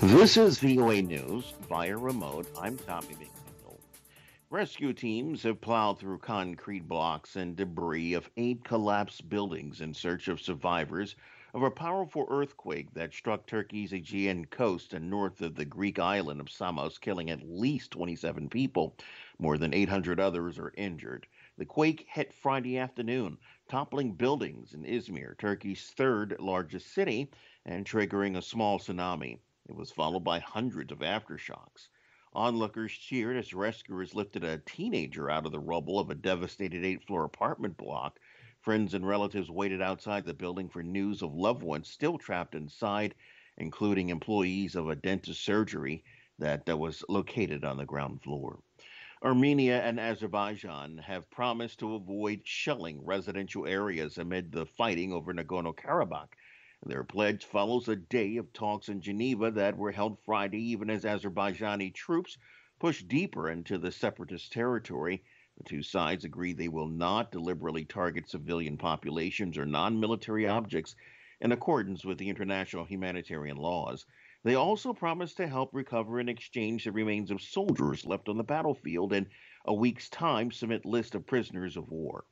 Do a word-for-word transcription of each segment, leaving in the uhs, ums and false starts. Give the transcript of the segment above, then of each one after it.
This is V O A News via remote. I'm Tommy McNeil. Rescue teams have plowed through concrete blocks and debris of eight collapsed buildings in search of survivors of a powerful earthquake that struck Turkey's Aegean coast and north of the Greek island of Samos, killing at least twenty-seven people. More than eight hundred others are injured. The quake hit Friday afternoon, toppling buildings in Izmir, Turkey's third largest city, and triggering a small tsunami. It was followed by hundreds of aftershocks. Onlookers cheered as rescuers lifted a teenager out of the rubble of a devastated eight floor apartment block. Friends and relatives waited outside the building for news of loved ones still trapped inside, including employees of a dentist surgery that, that was located on the ground floor. Armenia and Azerbaijan have promised to avoid shelling residential areas amid the fighting over Nagorno Karabakh. Their pledge follows a day of talks in Geneva that were held Friday, even as Azerbaijani troops pushed deeper into the separatist territory. The two sides agree they will not deliberately target civilian populations or non military objects in accordance with the international humanitarian laws. They also promise to help recover and exchange the remains of soldiers left on the battlefield and a week's time submit list of prisoners of war.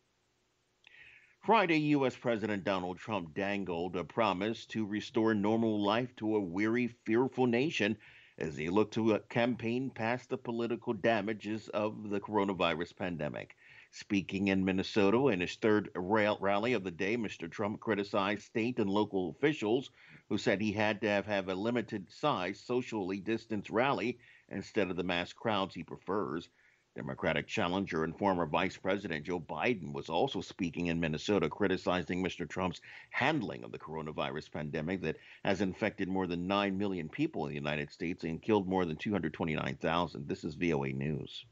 Friday, U S. President Donald Trump dangled a promise to restore normal life to a weary, fearful nation as he looked to campaign past the political damages of the coronavirus pandemic. Speaking in Minnesota in his third rally of the day, Mister Trump criticized state and local officials who said he had to have, have a limited size, socially distanced rally instead of the mass crowds he prefers. Democratic challenger and former Vice President Joe Biden was also speaking in Minnesota, criticizing Mister Trump's handling of the coronavirus pandemic that has infected more than nine million people in the United States and killed more than two hundred twenty-nine thousand. This is V O A News.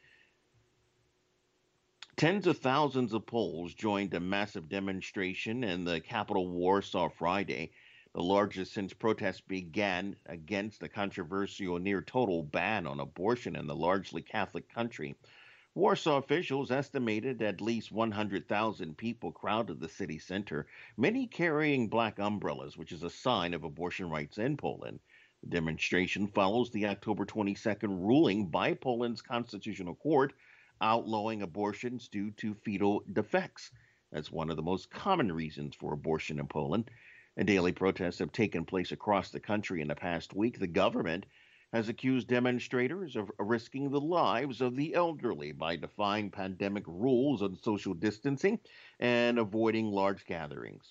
Tens of thousands of Poles joined a massive demonstration in the capital Warsaw Friday, the largest since protests began against the controversial near-total ban on abortion in the largely Catholic country. Warsaw officials estimated at least one hundred thousand people crowded the city center, many carrying black umbrellas, which is a sign of abortion rights in Poland. The demonstration follows the October twenty-second ruling by Poland's Constitutional Court outlawing abortions due to fetal defects. That's one of the most common reasons for abortion in Poland. And daily protests have taken place across the country in the past week. The government has accused demonstrators of risking the lives of the elderly by defying pandemic rules on social distancing and avoiding large gatherings.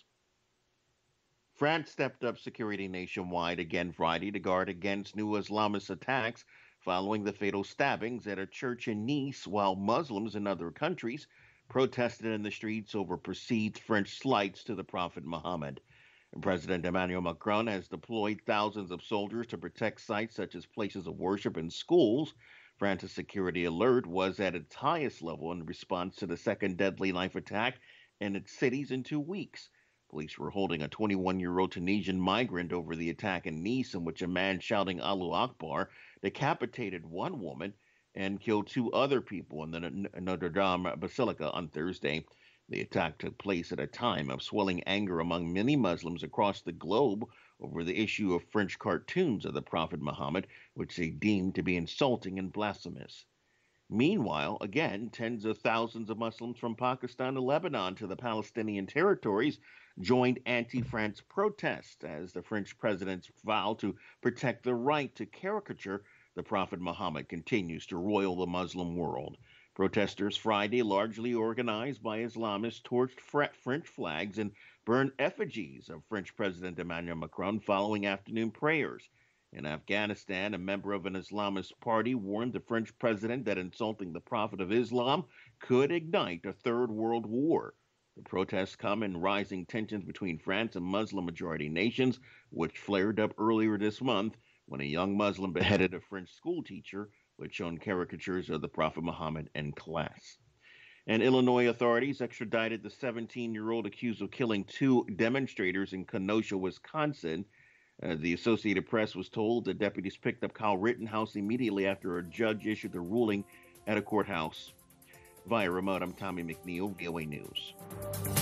France stepped up security nationwide again Friday to guard against new Islamist attacks following the fatal stabbings at a church in Nice, while Muslims in other countries protested in the streets over perceived French slights to the Prophet Muhammad. President Emmanuel Macron has deployed thousands of soldiers to protect sites such as places of worship and schools. France's security alert was at its highest level in response to the second deadly knife attack in its cities in two weeks. Police were holding a twenty-one-year-old Tunisian migrant over the attack in Nice, in which a man shouting Allahu Akbar decapitated one woman and killed two other people in the Notre Dame Basilica on Thursday. The attack took place at a time of swelling anger among many Muslims across the globe over the issue of French cartoons of the Prophet Muhammad, which they deemed to be insulting and blasphemous. Meanwhile, again, tens of thousands of Muslims from Pakistan and Lebanon to the Palestinian territories joined anti-France protests as the French president's vow to protect the right to caricature the Prophet Muhammad continues to roil the Muslim world. Protesters Friday, largely organized by Islamists, torched French flags and burned effigies of French President Emmanuel Macron following afternoon prayers. In Afghanistan, a member of an Islamist party warned the French president that insulting the Prophet of Islam could ignite a third world war. The protests come in rising tensions between France and Muslim-majority nations, which flared up earlier this month when a young Muslim beheaded a French schoolteacher which shown caricatures of the Prophet Muhammad in class. And Illinois authorities extradited the seventeen-year-old accused of killing two demonstrators in Kenosha, Wisconsin. Uh, the Associated Press was told that deputies picked up Kyle Rittenhouse immediately after a judge issued a ruling at a courthouse. Via remote, I'm Tommy McNeil, V O A News.